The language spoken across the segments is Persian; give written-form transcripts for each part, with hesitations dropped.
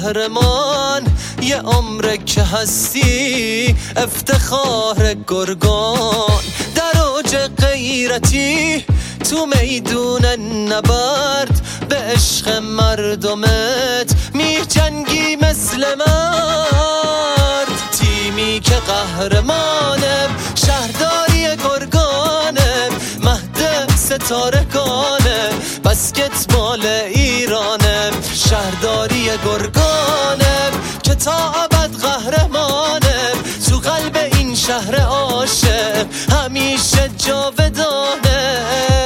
قهرمان، یه عمره که هستی افتخار گرگان. در اوج غیرتی تو میدون نبرد، به عشق مردمت میجنگی مثل مرد. تیمی که قهرمانه، شهرداری گرگانه، مهد ستارگانه، بسکتبال ایرانه. شهرداری گرگانه که تا ابد قهرمانه، تو قلب این شهر عاشق همیشه جاودانه.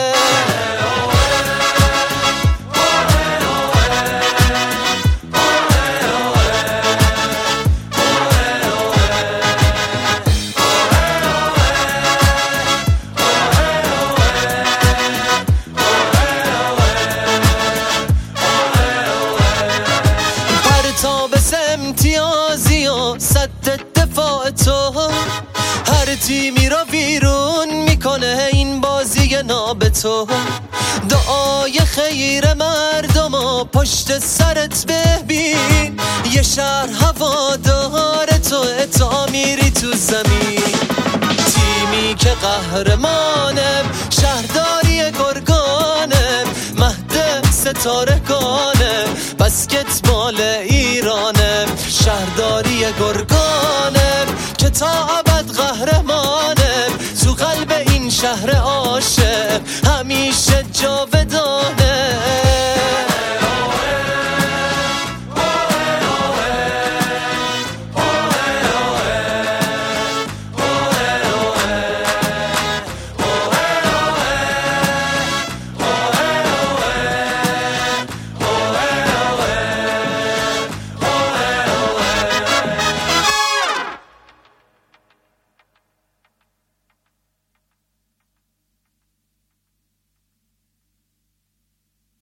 امتیازی و صد دفاع تو، هر تیمی رو ویرون میکنه این بازی ناب تو. دعای خیر مردم و پشت سرت ببین، یه شهر هوادار تو، تا میری تو زمین. تیمی که قهرمانه، شهرداری گرگانه، مهد ستارگانه، بسکتبال ایرانه. شهرداری گرگانه که تا ابد قهرمانه، تو قلب این شهر عاشق همیشه جاودانه.